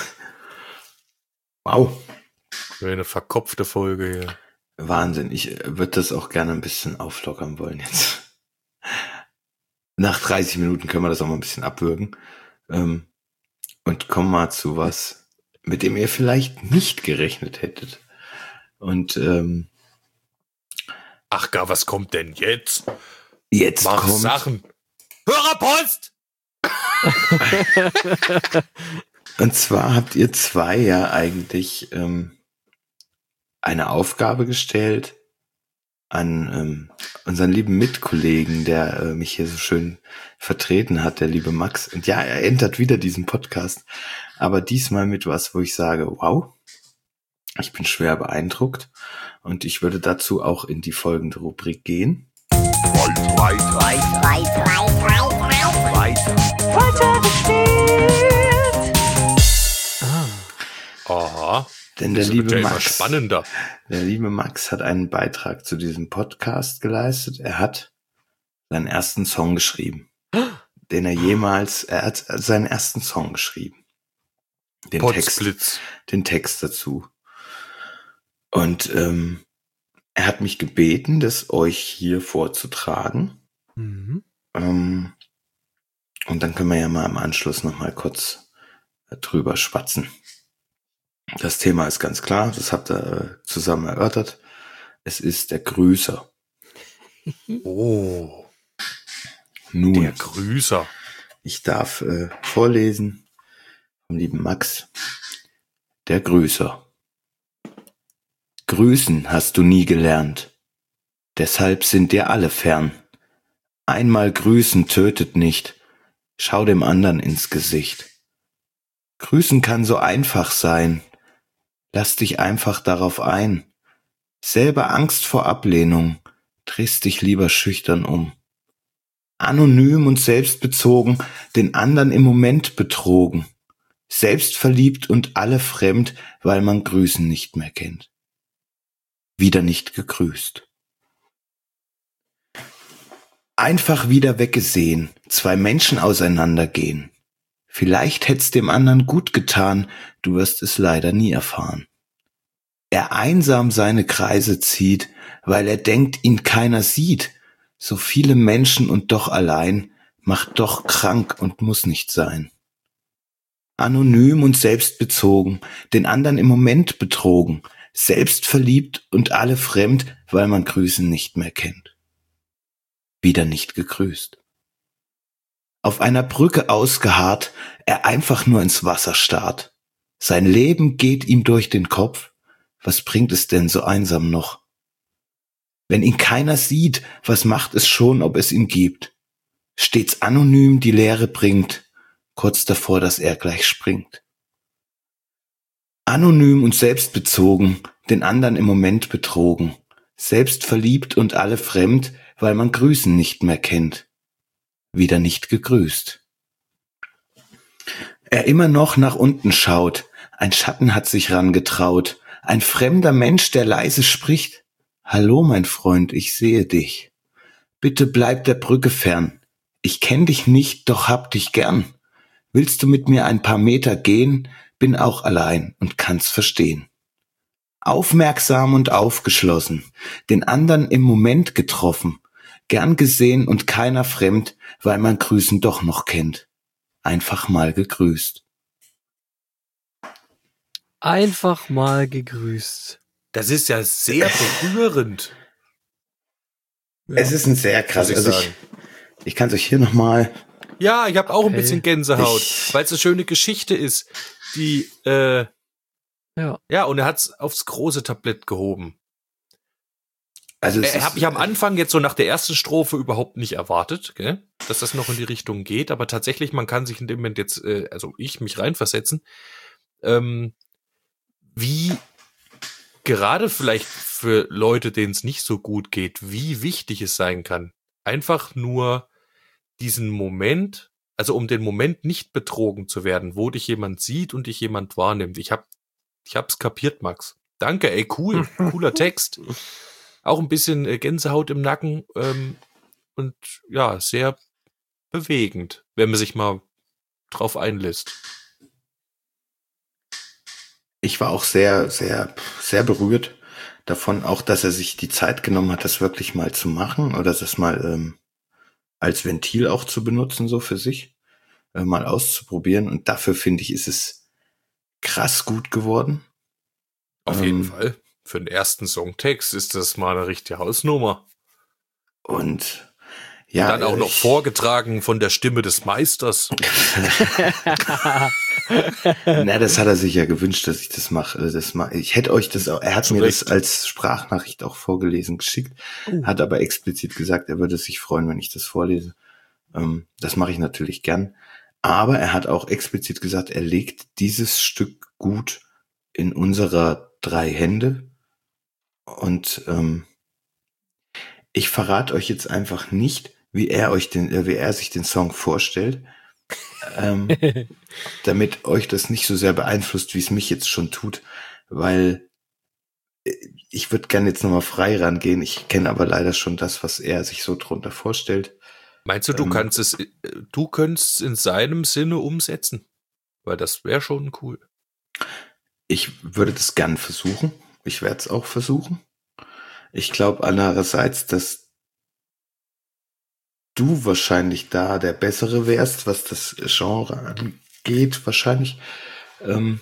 wow, Eine verkopfte Folge hier. Wahnsinn. Ich äh, würde das auch gerne ein bisschen auflockern wollen jetzt. Nach dreißig Minuten können wir das auch mal ein bisschen abwürgen. Ähm, und kommen mal zu was, mit dem ihr vielleicht nicht gerechnet hättet. Und ähm, Ach gar, was kommt denn jetzt? jetzt Mach kommt Sachen. Hörerpost! Und zwar habt ihr zwei ja eigentlich ähm, eine Aufgabe gestellt an ähm, unseren lieben Mitkollegen, der äh, mich hier so schön vertreten hat, der liebe Max. Und ja, er entert wieder diesen Podcast, aber diesmal mit was, wo ich sage, wow, ich bin schwer beeindruckt und ich würde dazu auch in die folgende Rubrik gehen. Weiter, weiter, weiter, weiter, weiter, weiter. Aha. Denn der Das liebe wird ja immer Max, spannender. der liebe Max hat einen Beitrag zu diesem Podcast geleistet. Er hat seinen ersten Song geschrieben, den er jemals, er hat seinen ersten Song geschrieben. Den Text, Potzblitz. den Text dazu. Und ähm, er hat mich gebeten, das euch hier vorzutragen. Mhm. Ähm, und dann können wir ja mal im Anschluss noch mal kurz äh, drüber schwatzen. Das Thema ist ganz klar, das habt ihr äh, zusammen erörtert. Es ist der Grüßer. Oh, Nun, der Grüßer. ich darf äh, vorlesen vom lieben Max. Der Grüßer. Grüßen hast du nie gelernt, deshalb sind dir alle fern. Einmal grüßen tötet nicht, schau dem anderen ins Gesicht. Grüßen kann so einfach sein, lass dich einfach darauf ein. Selber Angst vor Ablehnung, drehst dich lieber schüchtern um. Anonym und selbstbezogen, den anderen im Moment betrogen. Selbstverliebt und alle fremd, weil man Grüßen nicht mehr kennt. Wieder nicht gegrüßt. Einfach wieder weggesehen, zwei Menschen auseinandergehen. Vielleicht hätt's dem anderen gut getan, du wirst es leider nie erfahren. Er einsam seine Kreise zieht, weil er denkt, ihn keiner sieht. So viele Menschen und doch allein, macht doch krank und muss nicht sein. Anonym und selbstbezogen, den anderen im Moment betrogen, selbstverliebt und alle fremd, weil man Grüßen nicht mehr kennt. Wieder nicht gegrüßt. Auf einer Brücke ausgeharrt, er einfach nur ins Wasser starrt. Sein Leben geht ihm durch den Kopf, was bringt es denn so einsam noch? Wenn ihn keiner sieht, was macht es schon, ob es ihn gibt? Stets anonym die Leere bringt, kurz davor, dass er gleich springt. Anonym und selbstbezogen, den anderen im Moment betrogen, selbstverliebt und alle fremd, weil man Grüßen nicht mehr kennt. Wieder nicht gegrüßt. Er immer noch nach unten schaut, ein Schatten hat sich rangetraut, ein fremder Mensch, der leise spricht. Hallo, mein Freund, ich sehe dich. Bitte bleib der Brücke fern. Ich kenn dich nicht, doch hab dich gern. Willst du mit mir ein paar Meter gehen? Bin auch allein und kann's verstehen. Aufmerksam und aufgeschlossen, den anderen im Moment getroffen, gern gesehen und keiner fremd, weil man Grüßen doch noch kennt. Einfach mal gegrüßt. Einfach mal gegrüßt. Das ist ja sehr berührend. Es ist ein sehr krass. Muss ich Also ich, sagen. ich kann es euch hier nochmal. Ja, ich habe auch ein Okay. bisschen Gänsehaut, Ich- weil es eine schöne Geschichte ist, die, äh, Ja. ja, und er hat's aufs große Tablett gehoben. Also es Er ist, habe ich am Anfang jetzt so nach der ersten Strophe überhaupt nicht erwartet, gell? Dass das noch in die Richtung geht, aber tatsächlich, man kann sich in dem Moment jetzt, äh, also ich, mich reinversetzen, ähm, wie gerade vielleicht für Leute, denen es nicht so gut geht, wie wichtig es sein kann, einfach nur diesen Moment, also um den Moment nicht betrogen zu werden, wo dich jemand sieht und dich jemand wahrnimmt. Ich hab, ich hab's kapiert, Max. Danke, ey, cool, cooler Text. Auch ein bisschen äh, Gänsehaut im Nacken ähm, und ja, sehr bewegend, wenn man sich mal drauf einlässt. ich war auch sehr, sehr, sehr berührt davon, auch dass er sich die Zeit genommen hat, das wirklich mal zu machen oder das mal ähm, als Ventil auch zu benutzen, so für sich, äh, mal auszuprobieren. Und dafür finde ich, ist es krass gut geworden. Auf Ähm, jeden Fall. Für den ersten Songtext ist das mal eine richtige Hausnummer. Und Ja, dann auch noch ich- vorgetragen von der Stimme des Meisters. Na, das hat er sich ja gewünscht, dass ich das mache. Also das ma- Ich hätte euch das auch, er hat Zu mir Recht. das als Sprachnachricht auch vorgelesen geschickt, Oh. hat aber explizit gesagt, er würde sich freuen, wenn ich das vorlese. Ähm, das mache ich natürlich gern. Aber er hat auch explizit gesagt, er legt dieses Stück gut in unserer drei Hände. Und ähm, ich verrate euch jetzt einfach nicht, wie er euch den, äh, wie er sich den Song vorstellt. Ähm, damit euch das nicht so sehr beeinflusst, wie es mich jetzt schon tut, weil äh, ich würde gerne jetzt nochmal frei rangehen. Ich kenne aber leider schon das, was er sich so drunter vorstellt. Meinst du, du Ähm. kannst es, äh, du könntest es in seinem Sinne umsetzen? Weil das wäre schon cool. Ich würde das gern versuchen. Ich werde es auch versuchen. Ich glaube andererseits, dass du wahrscheinlich da der Bessere wärst, was das Genre angeht, wahrscheinlich. Ähm,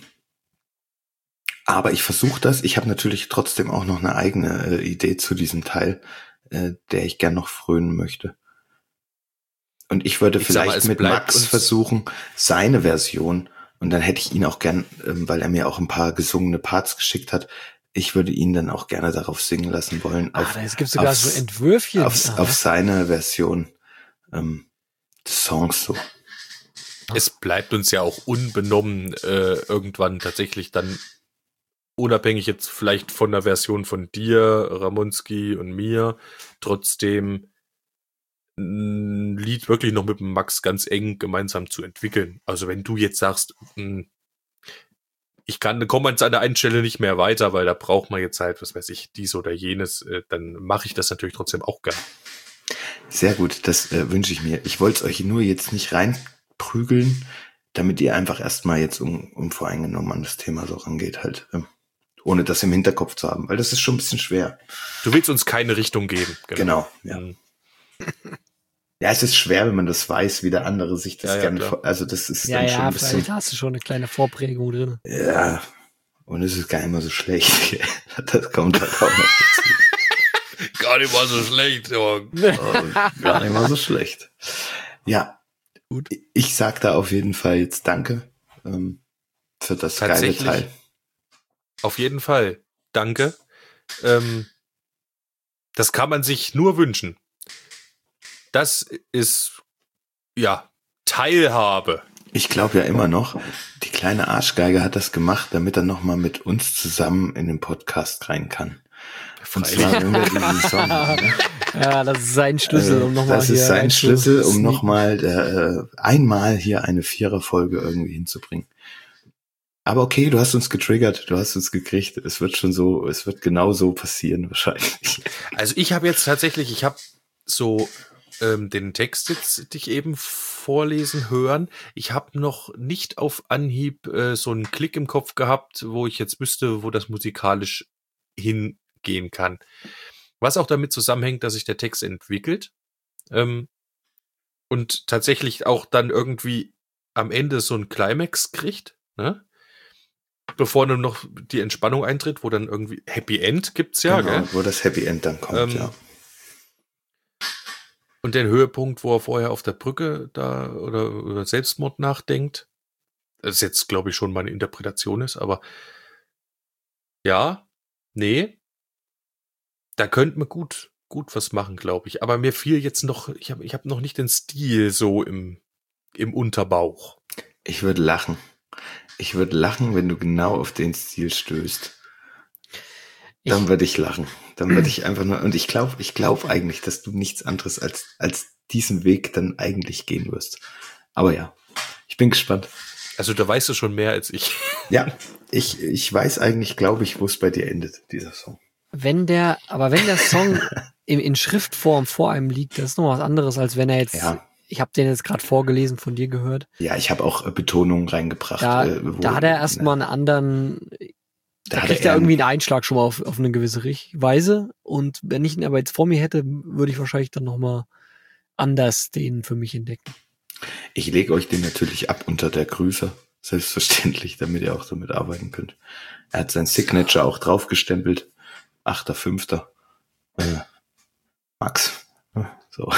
aber ich versuche das. Ich habe natürlich trotzdem auch noch eine eigene äh, Idee zu diesem Teil, äh, der ich gern noch frönen möchte. Und ich würde Ich sag mal, vielleicht es mit bleibt Max uns- versuchen, seine Version, und dann hätte ich ihn auch gern, ähm, weil er mir auch ein paar gesungene Parts geschickt hat, ich würde ihn dann auch gerne darauf singen lassen wollen. Ah, Auf, es gibt sogar aufs- so Entwürfchen. aufs, Ah, auf seine Version ähm, des Songs so. Es bleibt uns ja auch unbenommen äh, irgendwann tatsächlich dann unabhängig jetzt vielleicht von der Version von dir, Ramonski und mir, trotzdem ein Lied wirklich noch mit dem Max ganz eng gemeinsam zu entwickeln. Also wenn du jetzt sagst, mh, ich kann, komme an seiner einen Stelle nicht mehr weiter, weil da braucht man jetzt halt, was weiß ich, dies oder jenes, äh, dann mache ich das natürlich trotzdem auch gern. Sehr gut, das äh, wünsche ich mir. Ich wollte es euch nur jetzt nicht reinprügeln, damit ihr einfach erstmal jetzt um, unvoreingenommen an das Thema so rangeht, halt, ähm, ohne das im Hinterkopf zu haben, weil das ist schon ein bisschen schwer. Du willst uns keine Richtung geben. Genau, ja. Mhm. Ja, es ist schwer, wenn man das weiß, wie der andere sich das Ja, ja, gerne, klar. vor- also das ist ja, dann schon ja, ein bisschen, vielleicht hast du schon eine kleine Vorprägung drin. ja, und es ist gar nicht mal so schlecht. Das kommt halt auch noch dazu. Gar nicht mal so schlecht, aber Oh, gar nicht mal so schlecht. Ja, Gut. ich sag da auf jeden Fall jetzt Danke ähm, für das geile Tatsächlich. Teil. auf jeden Fall. Danke. Ähm, das kann man sich nur wünschen. Das ist, ja, Teilhabe. Ich glaube ja immer noch, die kleine Arschgeige hat das gemacht, damit er nochmal mit uns zusammen in den Podcast rein kann. Und zwar, wenn wir diesen Song haben, ne? Ja, das ist sein Schlüssel, um Äh, nochmal Das hier ist sein reinzu- Schlüssel, um sneaken. nochmal äh, einmal hier eine Vierer-Folge irgendwie hinzubringen. Aber okay, du hast uns getriggert, du hast uns gekriegt. Es wird schon so, es wird genau so passieren wahrscheinlich. Also ich habe jetzt tatsächlich, ich habe so ähm, den Text jetzt dich eben vorlesen hören. Ich habe noch nicht auf Anhieb äh, so einen Klick im Kopf gehabt, wo ich jetzt wüsste, wo das musikalisch hingehen kann. Was auch damit zusammenhängt, dass sich der Text entwickelt ähm, und tatsächlich auch dann irgendwie am Ende so ein Climax kriegt, ne? Bevor dann noch die Entspannung eintritt, wo dann irgendwie Happy End gibt's ja, Genau, gell? wo das Happy End dann kommt, Ähm, ja. Und den Höhepunkt, wo er vorher auf der Brücke da oder über Selbstmord nachdenkt. Das ist jetzt, glaube ich, schon meine Interpretation ist, aber ja, nee, da könnte man gut, gut was machen, glaube ich. Aber mir fiel jetzt noch, ich habe ich hab noch nicht den Stil so im, im Unterbauch. Ich würde lachen. Ich würde lachen, wenn du genau auf den Stil stößt. Dann Ich- würde ich lachen. Dann würde ich einfach nur, und ich glaube, ich glaube eigentlich, dass du nichts anderes als, als diesen Weg dann eigentlich gehen wirst. Aber ja, ich bin gespannt. Also da weißt du schon mehr als ich. Ja, ich, ich weiß eigentlich, glaube ich, wo es bei dir endet, dieser Song. Wenn der, aber wenn der Song in, in Schriftform vor einem liegt, das ist noch was anderes, als wenn er jetzt, Ja. ich habe den jetzt gerade vorgelesen, von dir gehört. Ja, ich habe auch äh, Betonungen reingebracht. Da, äh, wo- da hat er erstmal einen anderen, da da hat kriegt er er irgendwie einen Einschlag schon mal auf, auf eine gewisse Rich- Weise. Und wenn ich ihn aber jetzt vor mir hätte, würde ich wahrscheinlich dann nochmal anders den für mich entdecken. Ich lege euch den natürlich ab unter der Grüße, selbstverständlich, damit ihr auch damit arbeiten könnt. Er hat sein Signature auch draufgestempelt. achter fünfter Äh, Max. So.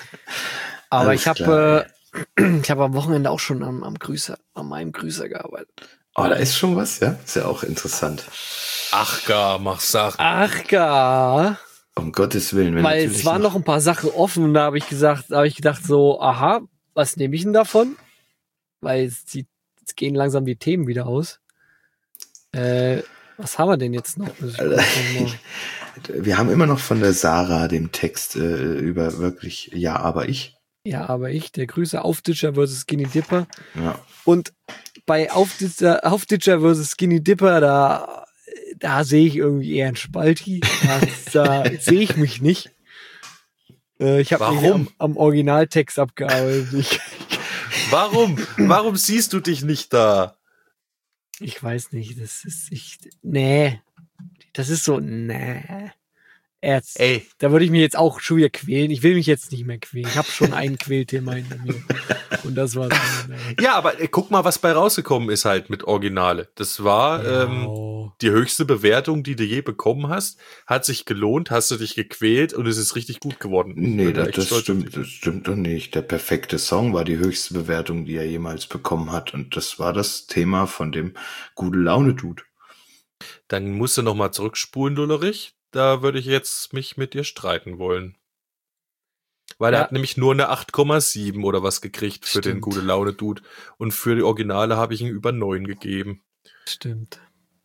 Aber Alles ich habe klar, äh, ich habe am Wochenende auch schon am, am Grüßer, an meinem Grüßer gearbeitet. Oh, da ist schon was, ja? Ist ja auch interessant. Ach gar, mach Sachen. Ach gar. Um Gottes Willen. Wenn Weil natürlich es waren noch ein paar Sachen offen und da habe ich gesagt, da habe ich gedacht so, aha, was nehme ich denn davon? Weil es, die, es gehen langsam die Themen wieder aus. Äh, was haben wir denn jetzt noch? Muss ich Alter. kurz noch mal- Wir haben immer noch von der Sarah den Text äh, über wirklich Ja, aber ich. Ja, aber ich, der Grüße Aufditscher versus Skinny Dipper. Ja. Und bei Aufditscher, Aufditscher versus Skinny Dipper, da, da sehe ich irgendwie eher einen Spalti. Da, da sehe ich mich nicht. Äh, ich habe mich Warum? am, am Originaltext abgearbeitet. Ich, Warum? Warum siehst du dich nicht da? ich weiß nicht, das ist ich, nee. Das ist so, nee. Erst, Ey, da würde ich mich jetzt auch schon wieder quälen. Ich will mich jetzt nicht mehr quälen. Ich habe schon ein Quälthema hinter mir. Und das war's. ja, aber äh, guck mal, was bei rausgekommen ist halt mit Originale. Das war ähm, Oh. die höchste Bewertung, die du je bekommen hast. Hat sich gelohnt, hast du dich gequält und es ist richtig gut geworden. Ich Nee, bin da das, echt das stolz auf stimmt, dich. das stimmt doch nicht. Der perfekte Song war die höchste Bewertung, die er jemals bekommen hat. Und das war das Thema von dem Gute Laune-Dude. Dann musst du nochmal zurückspulen, Lullerich. Da würde ich jetzt mich mit dir streiten wollen. Weil er Ja. hat nämlich nur eine acht Komma sieben oder was gekriegt für den Stimmt. Gute Laune Dude. Und für die Originale habe ich ihm über neun gegeben. Stimmt.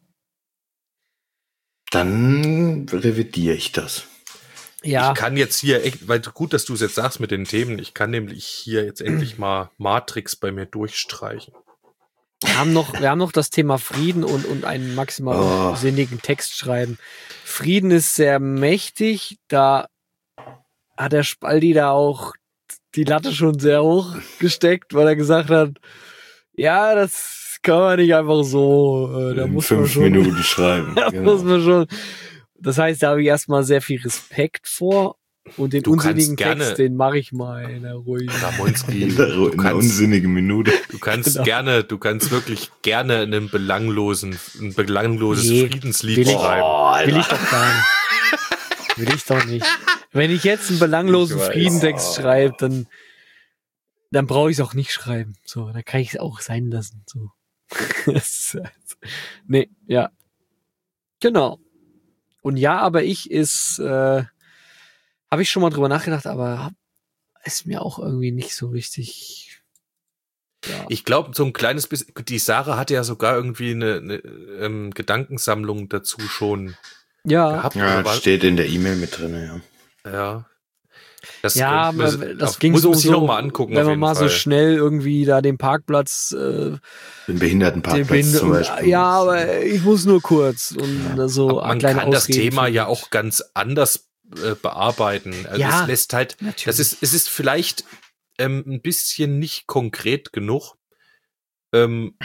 Dann revidiere ich das. Ja, Ich kann jetzt hier echt, weil gut, dass du es jetzt sagst mit den Themen, ich kann nämlich hier jetzt endlich mal Matrix bei mir durchstreichen. wir haben noch, wir haben noch das Thema Frieden und, und einen maximal Oh. sinnigen Text schreiben. Frieden ist sehr mächtig, da hat der Spaldi da auch die Latte schon sehr hoch gesteckt, weil er gesagt hat, ja, das kann man nicht einfach so, äh, da In muss man fünf schon, Minuten schreiben. da Genau. muss man schon. Das heißt, da habe ich erstmal sehr viel Respekt vor und den Du kannst unsinnigen gerne- Text, den mache ich mal in der ruhigen. Ramonski, In der, du in einer kannst, unsinnigen Minute. du kannst Genau. gerne, du kannst wirklich gerne einen belanglosen, ein belangloses Nee, Friedenslied will ich- schreiben. Will ich doch gar nicht. Will ich doch nicht. Wenn ich jetzt einen belanglosen Ich weiß. Friedentext schreibe, dann, dann brauche ich es auch nicht schreiben. So, dann kann ich es auch sein lassen. So. Das ist halt- nee, ja. Genau. Und ja, aber ich ist, äh, habe ich schon mal drüber nachgedacht, aber hab, ist mir auch irgendwie nicht so richtig. Ja. Ich glaube, so ein kleines bisschen, die Sarah hatte ja sogar irgendwie eine, eine ähm, Gedankensammlung dazu schon Ja, gehabt. Ja, oder war- steht in der E-Mail mit drin, ja. ja. Das ja, könnten wir- aber das auf- ging muss so, man sich so noch mal angucken. wenn auf man jeden mal Fall. so schnell irgendwie da den Parkplatz äh, Den Behindertenparkplatz Den Behinde- zum und, Beispiel. ja, aber ich muss nur kurz und so Aber man kleine kann das Ausreden Thema für ja mich. auch ganz anders äh, bearbeiten. Also Ja, es lässt halt, natürlich. das ist, es ist vielleicht ähm, ein bisschen nicht konkret genug. Ähm,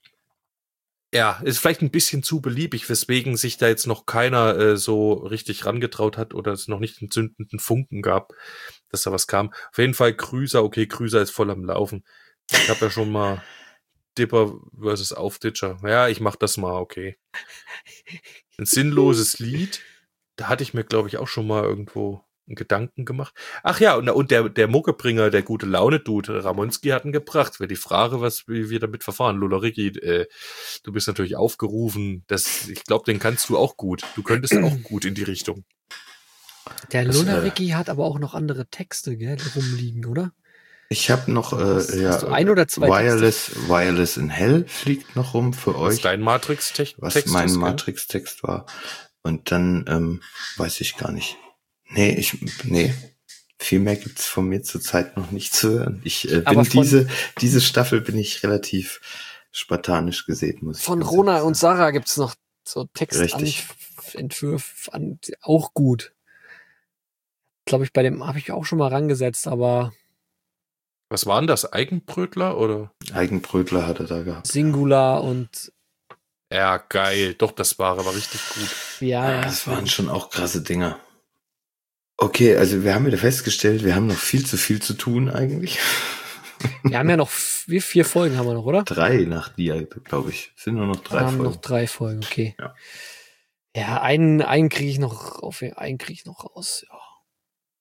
ja, ist vielleicht ein bisschen zu beliebig, weswegen sich da jetzt noch keiner äh, so richtig rangetraut hat oder es noch nicht einen zündenden Funken gab, dass da was kam. Auf jeden Fall Krüser, okay, Krüser ist voll am Laufen. Ich habe ja schon mal Dipper versus Aufditscher. Ja, ich mach das mal, okay. Ein sinnloses Lied. Da hatte ich mir, glaube ich, auch schon mal irgendwo einen Gedanken gemacht. Ach ja, und, und der, der Muckebringer, der gute Laune-Dude, Ramonski hat ihn gebracht. Wäre die Frage, was, wie wir damit verfahren. Lulleriki, äh, du bist natürlich aufgerufen. Das, ich glaube, den kannst du auch gut. Du könntest auch gut in die Richtung. Der Das, Lulleriki hat aber auch noch andere Texte, gell, die rumliegen, oder? Ich habe noch Hast- äh, ja, hast du ein oder zwei Wireless, Wireless in Hell fliegt noch rum für Was euch, dein Matrix-Text was mein ist, gell? Matrix-Text war. Und dann ähm, weiß ich gar nicht. Nee, ich nee. Viel mehr gibt's von mir zurzeit noch nicht zu hören. Ich äh, Aber bin von- diese diese Staffel bin ich relativ spartanisch gesehen, muss ich Von ganz Rona ehrlich und sagen. Sarah gibt's noch so Richtig. Textentwürfe, an, auch gut. Glaube ich, bei dem habe ich auch schon mal rangesetzt, aber Was waren das? Eigenbrötler oder? Eigenbrötler hat er da gehabt. Singular und Ja, geil. Doch, das war aber richtig gut. ja, ja. Das waren schon auch krasse Dinger. Okay, also wir haben wieder festgestellt, wir haben noch viel zu viel zu tun eigentlich. Wir haben ja noch wie vier Folgen haben wir noch, oder? Drei nach dir, glaube ich. Sind nur noch drei wir haben Folgen. noch drei Folgen, okay. Ja. Ja, einen, einen kriege ich noch auf, einen kriege ich noch raus. Ja.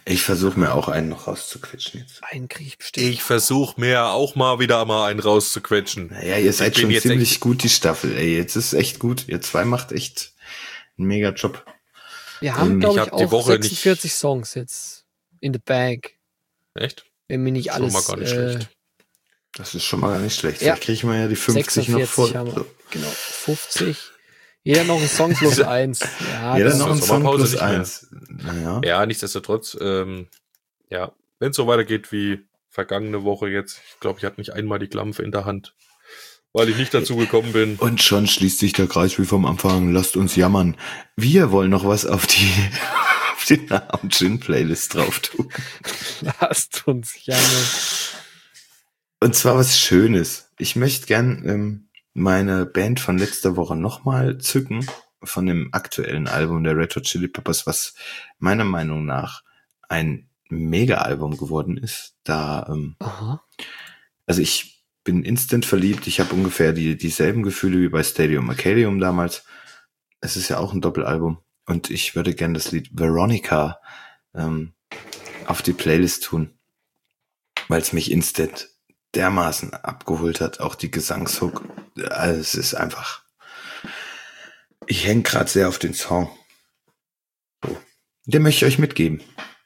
Ich versuche mir auch einen noch rauszuquetschen jetzt. Einen krieg ich bestimmt. Ich versuche mir auch mal wieder mal einen rauszuquetschen. Naja, ihr seid bin schon jetzt ziemlich echt- gut, die Staffel. Ey, jetzt ist echt gut. Ihr zwei macht echt einen mega Job. Wir haben, Ähm, glaube ich ich, hab die auch Woche nicht- sechsundvierzig Songs jetzt in the bag. Echt? Wenn mir nicht Schon alles... mal gar nicht äh, schlecht. Das ist schon mal gar nicht schlecht. Ja. Vielleicht kriegen wir ja die fünfzig noch sechsundvierzig voll. haben wir. So. Genau, fünfzig. Jeder noch ein Song plus eins. Ja, Jeder das noch ist ein doch Song Sommerpause plus nicht mehr. eins. Naja. Ja, nichtsdestotrotz, ähm, ja, wenn es so weitergeht wie vergangene Woche jetzt, ich glaube, ich hatte nicht einmal die Klampfe in der Hand, weil ich nicht dazu gekommen bin. Und schon schließt sich der Kreis wie vom Anfang. Lasst uns jammern. Wir wollen noch was auf die, auf die Namen Gin Playlist drauf tun. lasst uns jammern. Und zwar was Schönes. Ich möchte gern ähm, meine Band von letzter Woche nochmal zücken, von dem aktuellen Album der Red Hot Chili Peppers, was meiner Meinung nach ein Mega-Album geworden ist. Da, ähm, Aha. also ich bin instant verliebt. Ich habe ungefähr die dieselben Gefühle wie bei Stadium Arcadium damals. Es ist ja auch ein Doppelalbum. Und ich würde gern das Lied Veronica ähm, auf die Playlist tun, weil es mich instant dermaßen abgeholt hat. Auch die Gesangshook. Also es ist einfach... Ich hänge gerade sehr auf den Song. So. Den möchte ich euch mitgeben.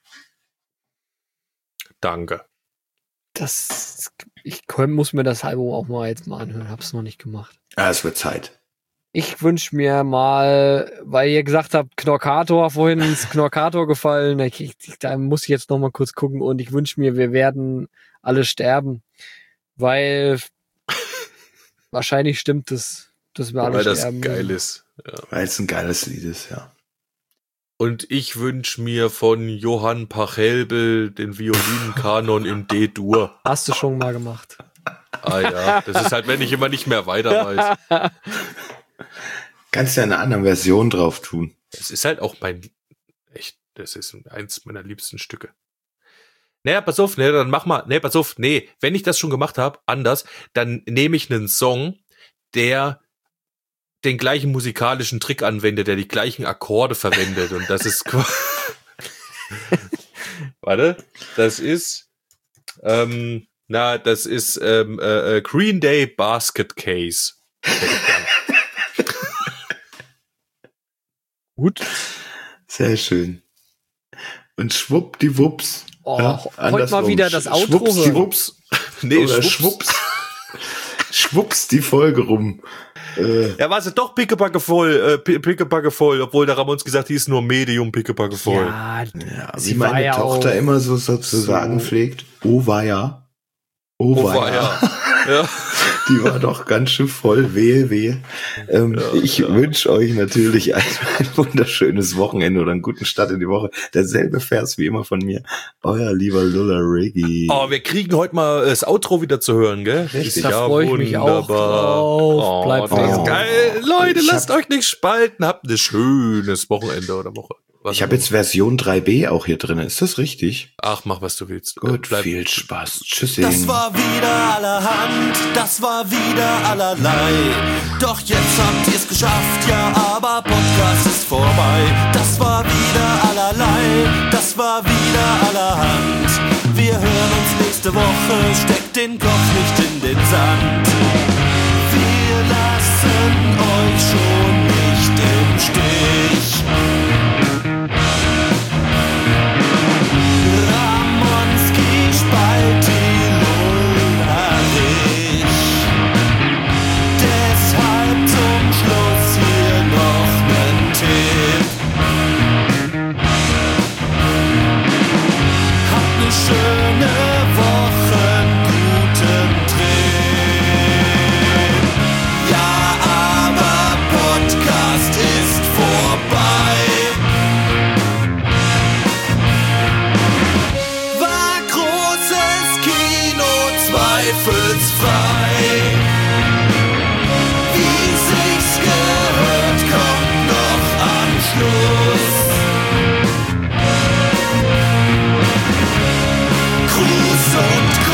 Danke. Das, ich komm- muss mir das Album auch mal jetzt mal anhören. Hab's noch nicht gemacht. Ah, es wird Zeit. Ich wünsche mir mal, weil ihr gesagt habt, Knorkator, vorhin ist Knorkator gefallen, da, ich, da muss ich jetzt noch mal kurz gucken und ich wünsche mir, wir werden alle sterben, weil wahrscheinlich stimmt es, dass wir alle Weil das sterben. geil ist. Ja. Weil es ein geiles Lied ist, ja. Und ich wünsche mir von Johann Pachelbel den Violinenkanon in D-Dur. Hast du schon mal gemacht. Ah ja, das ist halt, wenn ich immer nicht mehr weiter weiß. Kannst ja eine andere Version drauf tun. Es ist halt auch mein, echt, das ist eins meiner liebsten Stücke. Naja, pass auf, ne, dann mach mal, ne, pass auf, nee, wenn ich das schon gemacht habe, anders, dann nehme ich einen Song, der den gleichen musikalischen Trick anwendet, der die gleichen Akkorde verwendet und das ist qua- Warte, das ist ähm, na, das ist ähm, äh, Green Day Basket Case. Gut. Sehr schön. Und schwuppdiwupps. Oh, Ja, heute andersrum. mal wieder das Outro hören. Schwuppsdiwupps. Nee, Oder schwupps. schwupps. Schwupps die Folge rum. Äh, Ja, war sie doch pickepacke voll, äh, pi- pickepacke voll, obwohl der Ramons gesagt, die ist nur Medium pickepacke voll. Ja, ja, wie Sie war meine ja Tochter auch immer so sozusagen so- pflegt. Oh, war ja. Oh, Oh, war war ja. ja. Ja. Die war doch ganz schön voll. Wehe, wehe. Ähm, Ja, ich ja. wünsche euch natürlich ein, ein wunderschönes Wochenende oder einen guten Start in die Woche. Derselbe Vers wie immer von mir. Euer lieber Lulla Riggy. Oh, wir kriegen heute mal das Outro wieder zu hören, gell? Richtig. Da freu ich mich auch drauf. Bleibt das ist dran. geil. Leute, Ich lasst hab- euch nicht spalten. Habt ein schönes Wochenende oder Woche. Was Ich habe jetzt Version drei b auch hier drin. Ist das richtig? Ach, mach, was du willst. Gut, Bleib- viel Spaß. Tschüss. Das war wieder allerhand, das war wieder allerlei. Doch jetzt habt ihr's geschafft, ja, aber Podcast ist vorbei. Das war wieder allerlei, das war wieder allerhand. Wir hören uns nächste Woche, steckt den Kopf nicht in den Sand. Wir lassen euch schon nicht im Stich. Ramonski spalt die Lullerich. Deshalb zum Schluss hier noch nen Tipp. Habt ne schöne Woche, einen guten Trip. Ja, aber Podcast ist vorbei. War großes Kino, zweifelsfrei. Wie sich's gehört, kommt noch am Schluss. Gruß und Kuss.